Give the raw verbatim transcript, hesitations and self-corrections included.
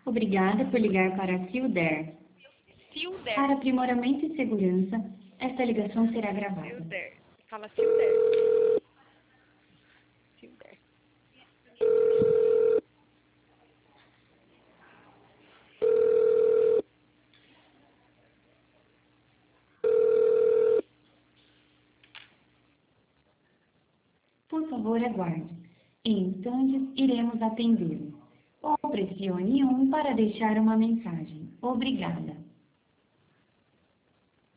Obrigada por ligar para a Silder. Silder. Para aprimoramento e segurança, esta ligação será gravada. Silder. Fala Silder. Silder. Por favor, aguarde. Em instantes, iremos atendê-lo. Ou pressione um para deixar uma mensagem. Obrigada.